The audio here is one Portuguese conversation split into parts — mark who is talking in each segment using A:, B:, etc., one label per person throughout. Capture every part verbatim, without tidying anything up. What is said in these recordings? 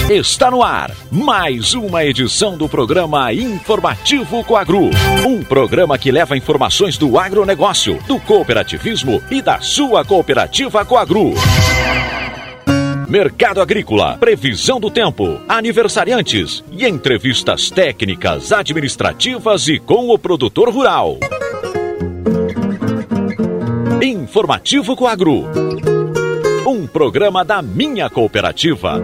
A: Está no ar mais uma edição do programa Informativo Coagru. Um programa que leva informações do agronegócio, do cooperativismo e da sua cooperativa Coagru. Mercado agrícola, previsão do tempo, aniversariantes e entrevistas técnicas, administrativas e com o produtor rural. Informativo Coagru. Um programa da minha cooperativa.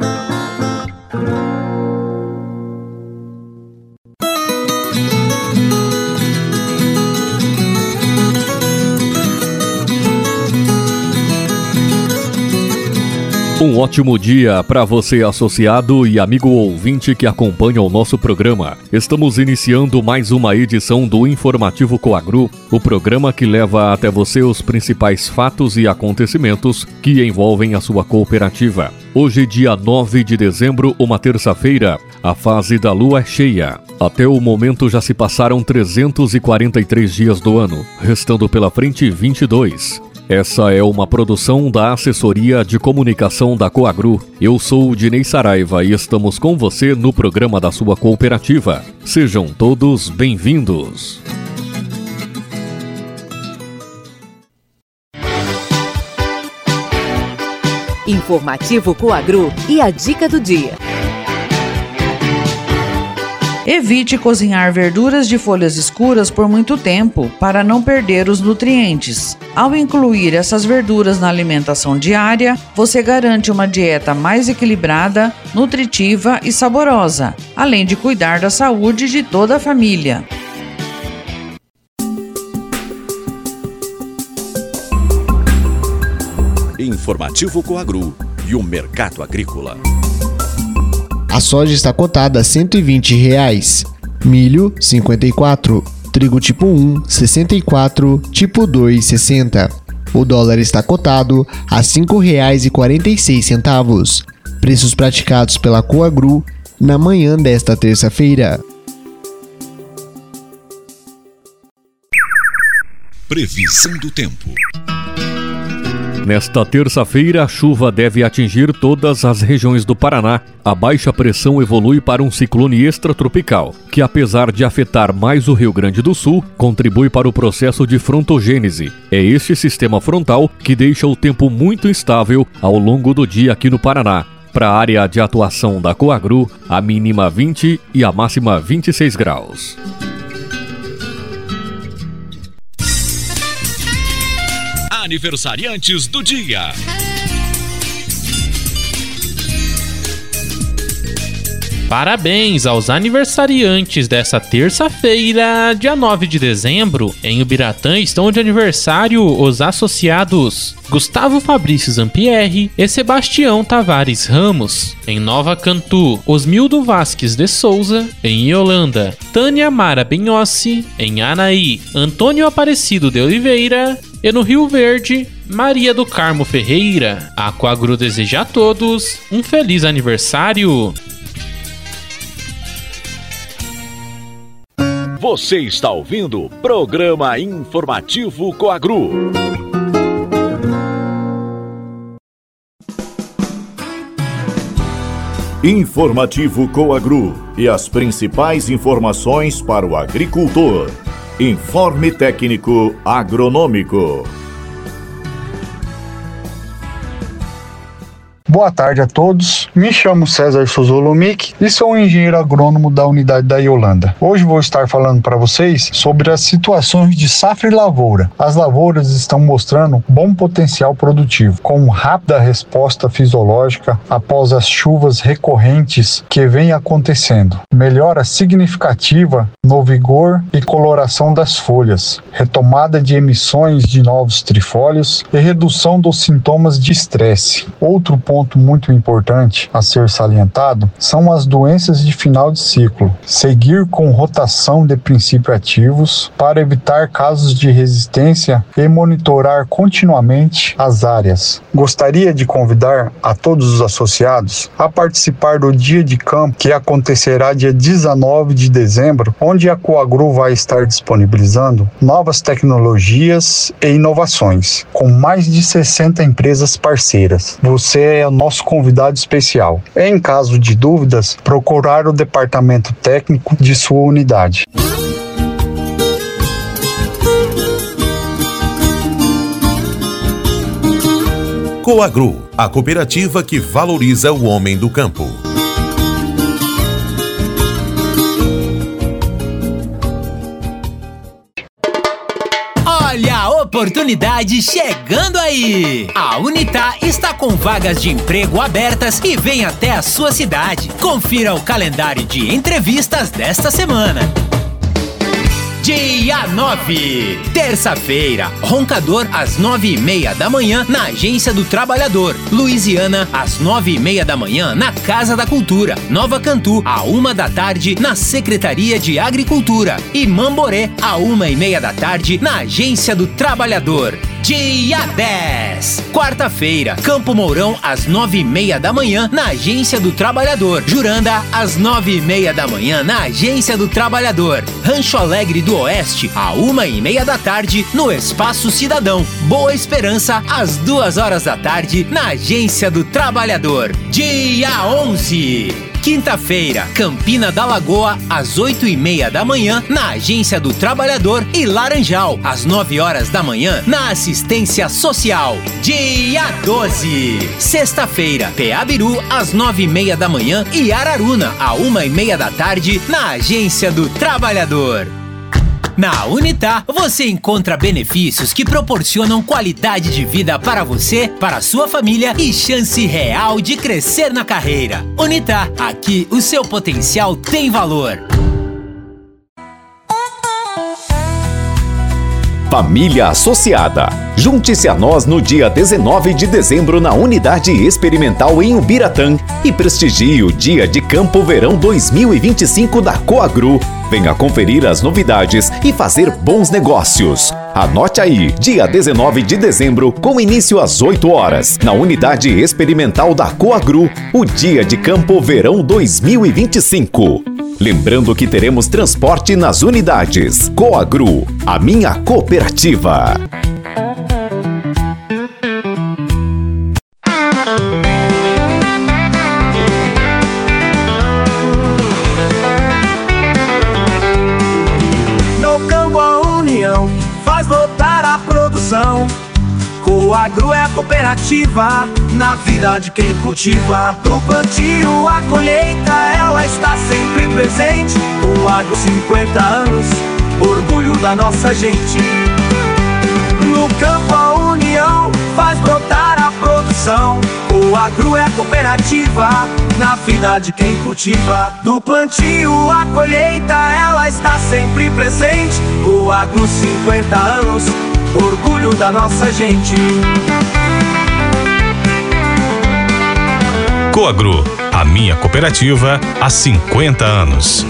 B: Um ótimo dia para você, associado e amigo ouvinte que acompanha o nosso programa. Estamos iniciando mais uma edição do Informativo Coagru, o programa que leva até você os principais fatos e acontecimentos que envolvem a sua cooperativa. Hoje, dia nove de dezembro, uma terça-feira, a fase da lua é cheia. Até o momento já se passaram trezentos e quarenta e três dias do ano, restando pela frente vinte e dois. Essa é uma produção da Assessoria de Comunicação da Coagru. Eu sou o Dinei Saraiva e estamos com você no programa da sua cooperativa. Sejam todos bem-vindos.
C: Informativo Coagru e a dica do dia.
D: Evite cozinhar verduras de folhas escuras por muito tempo para não perder os nutrientes. Ao incluir essas verduras na alimentação diária, você garante uma dieta mais equilibrada, nutritiva e saborosa, além de cuidar da saúde de toda a família.
A: Informativo Coagru e o mercado agrícola.
E: A soja está cotada a cento e vinte reais, milho cinquenta e quatro, trigo tipo um sessenta e quatro, tipo dois sessenta. O dólar está cotado a cinco reais e quarenta e seis centavos. Preços praticados pela Coagru na manhã desta terça-feira.
A: Previsão do tempo.
B: Nesta terça-feira, a chuva deve atingir todas as regiões do Paraná. A baixa pressão evolui para um ciclone extratropical, que apesar de afetar mais o Rio Grande do Sul, contribui para o processo de frontogênese. É este sistema frontal que deixa o tempo muito instável ao longo do dia aqui no Paraná. Para a área de atuação da Coagru, a mínima vinte e a máxima vinte e seis graus.
A: Aniversariantes do dia.
F: Parabéns aos aniversariantes dessa terça-feira, dia nove de dezembro. Em Ubiratã estão de aniversário os associados Gustavo Fabrício Zampierre e Sebastião Tavares Ramos. Em Nova Cantu, Osmildo Vasques de Souza. Em Iolanda, Tânia Mara Benhossi. Em Anaí, Antônio Aparecido de Oliveira. E no Rio Verde, Maria do Carmo Ferreira. A Coagru deseja a todos um feliz aniversário.
A: Você está ouvindo o programa Informativo Coagru. Informativo Coagru e as principais informações para o agricultor. Informe técnico agronômico.
G: Boa tarde a todos, me chamo César Souza Olomic e sou engenheiro agrônomo da unidade da Iolanda. Hoje vou estar falando para vocês sobre as situações de safra e lavoura. As lavouras estão mostrando bom potencial produtivo, com rápida resposta fisiológica após as chuvas recorrentes que vêm acontecendo. Melhora significativa no vigor e coloração das folhas, retomada de emissões de novos trifólios e redução dos sintomas de estresse. Outro ponto ponto muito importante a ser salientado são as doenças de final de ciclo. Seguir com rotação de princípios ativos para evitar casos de resistência e monitorar continuamente as áreas. Gostaria de convidar a todos os associados a participar do Dia de Campo, que acontecerá dia dezenove de dezembro, onde a Coagru vai estar disponibilizando novas tecnologias e inovações, com mais de sessenta empresas parceiras. Você é é o nosso convidado especial. Em caso de dúvidas, procurar o departamento técnico de sua unidade.
A: Coagru, a cooperativa que valoriza o homem do campo.
H: Olha a oportunidade chegando aí! A Unitá está com vagas de emprego abertas e vem até a sua cidade. Confira o calendário de entrevistas desta semana. Dia nove, terça-feira, Roncador às nove e meia da manhã na Agência do Trabalhador. Louisiana às nove e meia da manhã na Casa da Cultura. Nova Cantu à uma da tarde na Secretaria de Agricultura. E Mamboré à uma e meia da tarde na Agência do Trabalhador. Dia dez, quarta-feira, Campo Mourão às nove e meia da manhã na Agência do Trabalhador. Juranda às nove e meia da manhã na Agência do Trabalhador. Rancho Alegre do Oeste à uma e meia da tarde no Espaço Cidadão. Boa Esperança às duas horas da tarde na Agência do Trabalhador. Dia onze, quinta-feira, Campina da Lagoa, às oito e meia da manhã, na Agência do Trabalhador. E Laranjal, às nove horas da manhã, na Assistência Social. Dia doze, sexta-feira, Peabiru, às nove e meia da manhã. E Araruna, à uma e meia da tarde, na Agência do Trabalhador. Na Unitá, você encontra benefícios que proporcionam qualidade de vida para você, para a sua família e chance real de crescer na carreira. Unitá, aqui o seu potencial tem valor.
A: Família Associada. Junte-se a nós no dia dezenove de dezembro na Unidade Experimental em Ubiratã e prestigie o Dia de Campo Verão dois mil e vinte e cinco da Coagru. Venha conferir as novidades e fazer bons negócios. Anote aí, dia dezenove de dezembro, com início às oito horas, na Unidade Experimental da Coagru, o Dia de Campo Verão dois mil e vinte e cinco. Lembrando que teremos transporte nas unidades. Coagru, a minha cooperativa.
I: No campo a união faz voltar a produção. Coagru é a cooperativa na vida de quem cultiva. Do plantio à colheita ela está sempre presente. Coagru cinquenta anos, orgulho da nossa gente. No campo a união faz brotar a produção. Coagru é a cooperativa na vida de quem cultiva. Do plantio à colheita ela está sempre presente. Coagru cinquenta anos, orgulho da nossa gente.
J: Coagru, a minha cooperativa há cinquenta anos.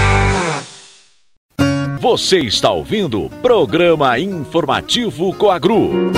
A: Você está ouvindo o Programa Informativo Coagru.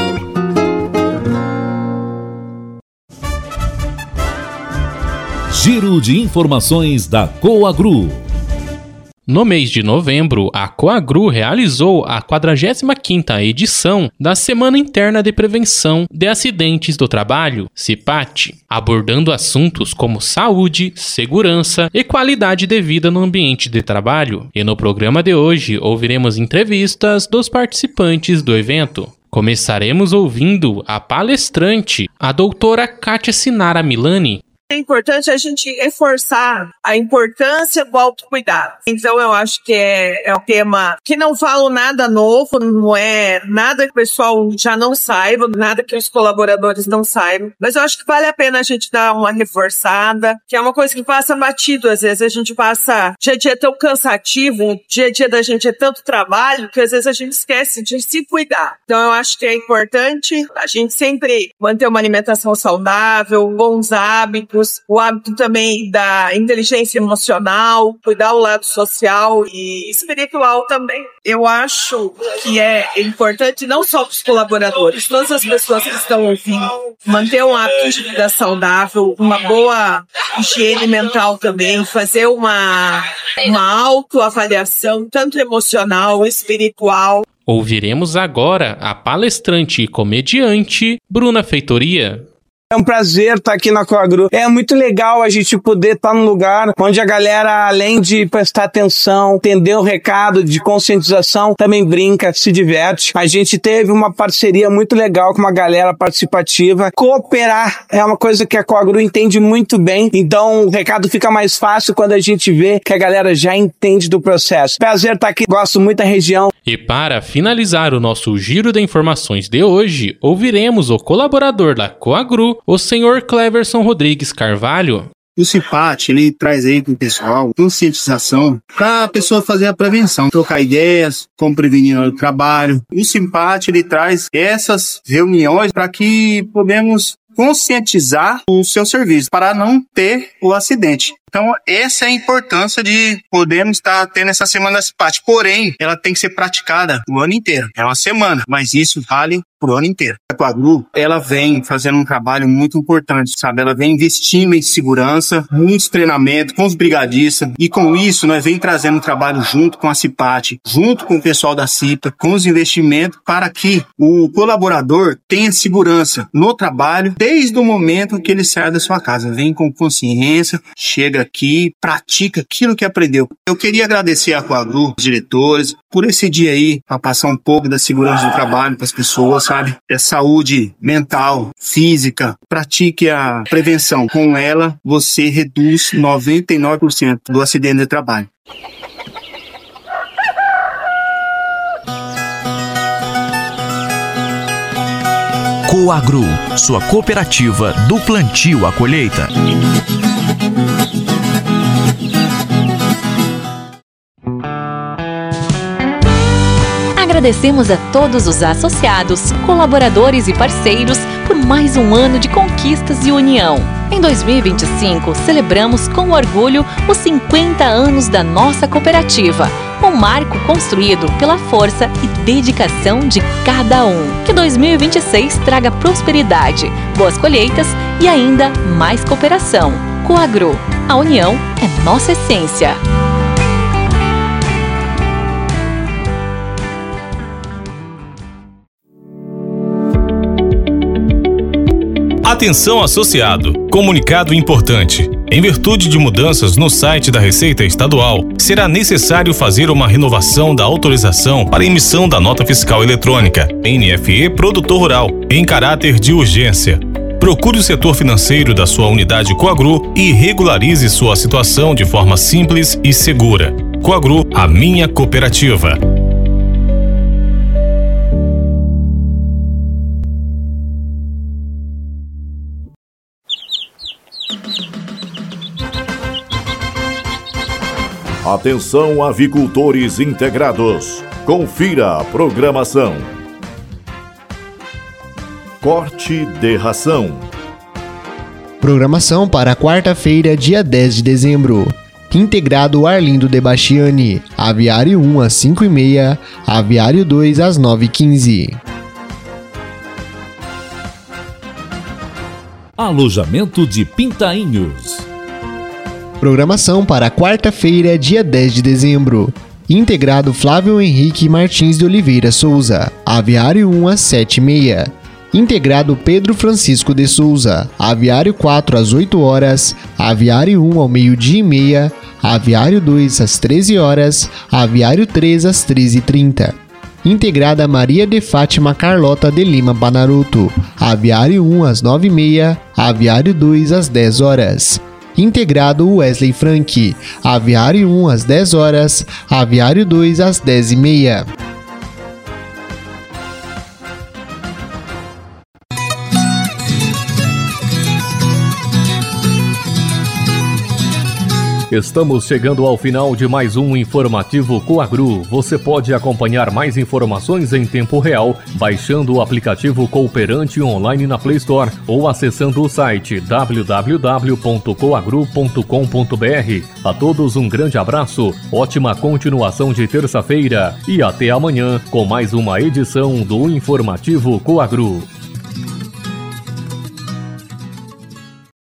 A: Giro de informações da Coagru.
F: No mês de novembro, a Coagru realizou a quadragésima quinta edição da Semana Interna de Prevenção de Acidentes do Trabalho, CIPAT, abordando assuntos como saúde, segurança e qualidade de vida no ambiente de trabalho. E no programa de hoje, ouviremos entrevistas dos participantes do evento. Começaremos ouvindo a palestrante, a doutora Kátia Sinara Milani.
K: É importante a gente reforçar a importância do autocuidado. Então, eu acho que é, é um tema que não falo nada novo, não é nada que o pessoal já não saiba, nada que os colaboradores não saibam. Mas eu acho que vale a pena a gente dar uma reforçada, que é uma coisa que passa batido. Às vezes a gente passa... Dia a dia é tão cansativo, dia a dia da gente é tanto trabalho, que às vezes a gente esquece de se cuidar. Então, eu acho que é importante a gente sempre manter uma alimentação saudável, bons hábitos, o hábito também da inteligência emocional, cuidar do lado social e espiritual também. Eu acho que é importante não só para os colaboradores, todas as pessoas que estão ouvindo, manter um hábito de vida saudável, uma boa higiene mental também, fazer uma, uma autoavaliação, tanto emocional, espiritual.
F: Ouviremos agora a palestrante e comediante Bruna Feitoria.
L: É um prazer estar aqui na Coagru. É muito legal a gente poder estar num lugar onde a galera, além de prestar atenção, entender o recado de conscientização, também brinca, se diverte. A gente teve uma parceria muito legal com uma galera participativa. Cooperar é uma coisa que a Coagru entende muito bem, então o recado fica mais fácil quando a gente vê que a galera já entende do processo. Prazer estar aqui, gosto muito da região.
F: E para finalizar o nosso giro de informações de hoje, ouviremos o colaborador da Coagru, o senhor Cleverson Rodrigues Carvalho.
M: O Simpate, ele traz aí com o pessoal conscientização para a pessoa fazer a prevenção, trocar ideias, como prevenir o trabalho. O Simpate, ele traz essas reuniões para que podemos conscientizar o seu serviço para não ter o acidente. Então, essa é a importância de podermos estar tendo essa semana da Simpate. Porém, ela tem que ser praticada o ano inteiro. É uma semana, mas isso vale pro ano inteiro. A Coagru, ela vem fazendo um trabalho muito importante, sabe? Ela vem investindo em segurança, muitos treinamentos com os brigadistas, e com isso nós vem trazendo um trabalho junto com a Simpate, junto com o pessoal da CIPA, com os investimentos para que o colaborador tenha segurança no trabalho desde o momento que ele sai da sua casa. Vem com consciência, chega aqui, pratica aquilo que aprendeu. Eu queria agradecer a Coagru, os diretores, por esse dia aí, para passar um pouco da segurança do trabalho para as pessoas, sabe? É saúde mental, física. Pratique a prevenção. Com ela, você reduz noventa e nove por cento do acidente de trabalho.
N: Coagru, sua cooperativa do plantio à colheita.
O: Agradecemos a todos os associados, colaboradores e parceiros por mais um ano de conquistas e união. Em dois mil e vinte e cinco, celebramos com orgulho os cinquenta anos da nossa cooperativa, um marco construído pela força e dedicação de cada um. Que dois mil e vinte e seis traga prosperidade, boas colheitas e ainda mais cooperação. Coagru, a união é nossa essência.
J: Atenção associado, comunicado importante. Em virtude de mudanças no site da Receita Estadual, será necessário fazer uma renovação da autorização para emissão da nota fiscal eletrônica, N F E Produtor Rural, em caráter de urgência. Procure o setor financeiro da sua unidade Coagru e regularize sua situação de forma simples e segura. Coagru, a minha cooperativa.
A: Atenção, avicultores integrados. Confira a programação. Corte de ração.
E: Programação para quarta-feira, dia dez de dezembro. Integrado Arlindo de Bastiani. Aviário um às cinco e meia, Aviário dois às nove e quinze.
P: Alojamento de Pintainhos.
E: Programação para quarta-feira, dia dez de dezembro. Integrado Flávio Henrique Martins de Oliveira Souza. Aviário um às sete e meia. Integrado Pedro Francisco de Souza. Aviário quatro às oito horas. Aviário um ao meio-dia e meia. Aviário dois às treze horas. Aviário três às treze e trinta. Integrada Maria de Fátima Carlota de Lima Banaruto. Aviário um às nove e meia. Aviário dois às dez horas. Integrado Wesley Frank. Aviário um às dez horas. Aviário dois às dez e meia.
B: Estamos chegando ao final de mais um informativo Coagru. Você pode acompanhar mais informações em tempo real baixando o aplicativo Cooperante online na Play Store ou acessando o site w w w ponto coagru ponto com ponto b r. A todos um grande abraço, ótima continuação de terça-feira e até amanhã com mais uma edição do informativo Coagru.